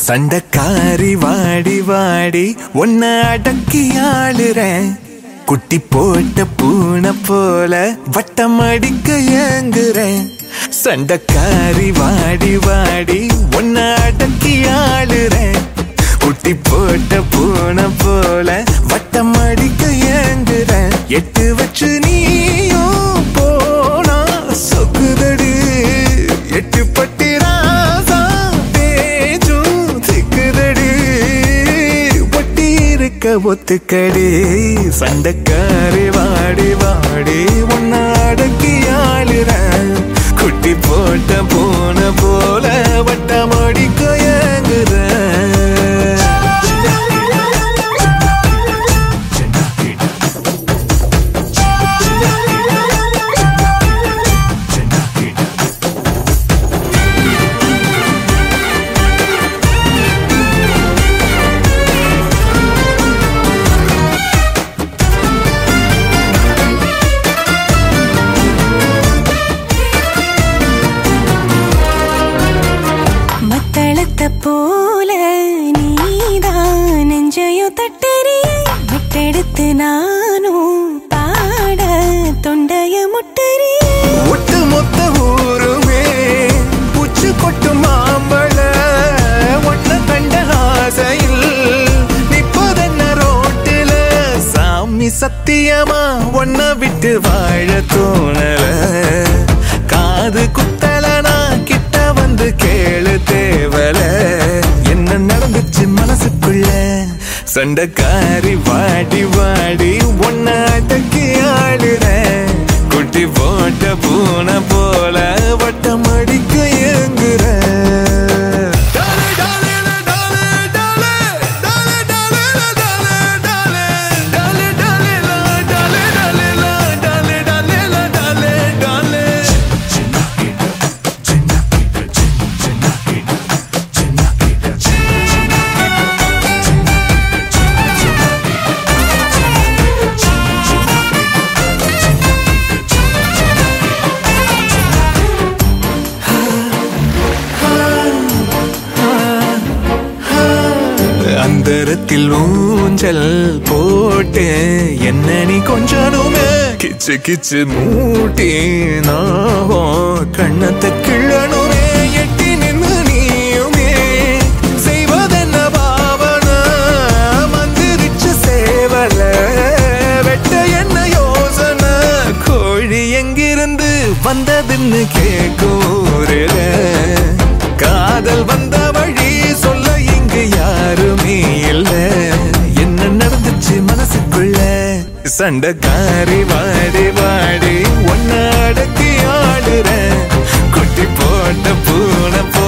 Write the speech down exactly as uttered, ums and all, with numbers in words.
சண்டக்காரி வாடி வாடி உன்னை அடக்கி ஆளுறேன். குட்டி போட்ட பூனை போல வட்டம் அடிக்க ஏங்குறேன். சண்டக்காரி வாடி வாடி உன்னை அடக்கி ஆளுறேன். குட்டி போட்ட பூனை போல வட்டம் அடிக்க ஏங்குறேன். எட்டு வச்சு நீயும் போனா சொக்குதடி எட்டு பட்டி ராசா பேச்சும் சிக்குதடி ஒட்டி இருக்க ஒத்துக்கடி. சண்டக்காரி வாடி வாடி உன்னை அடக்கி ஆளுறேன். குட்டி போட்ட பூனை போல வட்டம் அடிக்க ஏங்குறேன். போல நீதான் நெஞ்சையோ தட்டறி விட்டெடுத்து நானும் பாட தொண்டைய முட்டறி. ஒட்டு மொத்த ஊருமே பூச்சு கொட்டு மாம்பழ ஒன்ன கண்ட ஆசையில் நிப்பதென்ன ரோட்டில. சாமி சத்தியமா ஒன்ன விட்டு வாழ தோணல. காது குத்தலனா கிட்ட வந்து கேளு தேவல. என்ன நடந்துச்சு மனசுக்குள்ள. சண்டக்காரி வாடி வாடி ஒன்ன அடக்கி ஆளுறேன். குட்டி போட்ட பூனை போல வட்டம் அடிக்க ஏங்குறேன். அந்தரத்தில் ஊஞ்சல் போட்டு என்ன நீ கொஞ்சனுமே கிச்சு கிச்சு மூட்டி நாகும் கண்ணத்தை கிள்ளனுமே. எட்டி நின்று நீயுமே செய்வதென்ன பாவன மந்திரிச்சு சேவல. வெட்ட என்ன யோசனை கோழி எங்கிருந்து வந்ததுன்னு கேக்கூரல. காதல் வந்த வழி சொல்ல இங்கு யாருமே இல்ல. என்ன நடந்துச்சு மனசுக்குள்ள. சண்டக்காரி வாடி வாடி ஒன்ன அடக்கி ஆடுறேன். குட்டி போட்ட பூனை